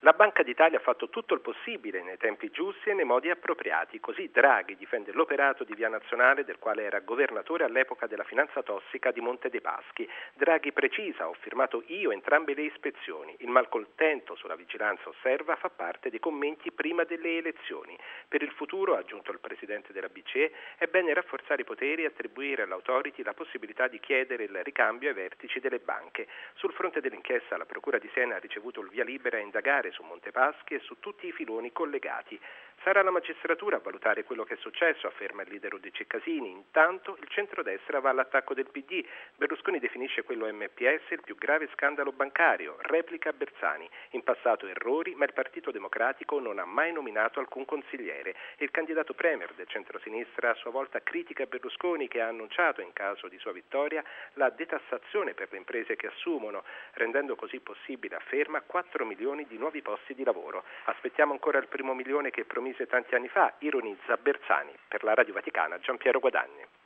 La Banca d'Italia ha fatto tutto il possibile nei tempi giusti e nei modi appropriati, così Draghi difende l'operato di Via Nazionale del quale era governatore all'epoca della finanza tossica di Monte dei Paschi. Draghi precisa, ho firmato io entrambe le ispezioni, il malcontento sulla vigilanza osserva fa parte dei commenti prima delle elezioni. Per il futuro, ha aggiunto il Presidente della BCE, è bene rafforzare i poteri e attribuire all'autority la possibilità di chiedere il ricambio ai vertici delle banche. Sul fronte dell'inchiesta la Procura di Siena ha ricevuto il via libera a indagare su Montepaschi e su tutti i filoni collegati. Sarà la magistratura a valutare quello che è successo, afferma il leader UDC Casini. Intanto il centrodestra va all'attacco del PD. Berlusconi definisce quello MPS il più grave scandalo bancario, replica Bersani. In passato errori, ma il Partito Democratico non ha mai nominato alcun consigliere. Il candidato premier del centrosinistra a sua volta critica Berlusconi, che ha annunciato in caso di sua vittoria la detassazione per le imprese che assumono, rendendo così possibile, afferma, 4 milioni di nuovi posti di lavoro. Aspettiamo ancora il primo milione che promise tanti anni fa, ironizza Bersani. Per la Radio Vaticana, Giampiero Guadagni.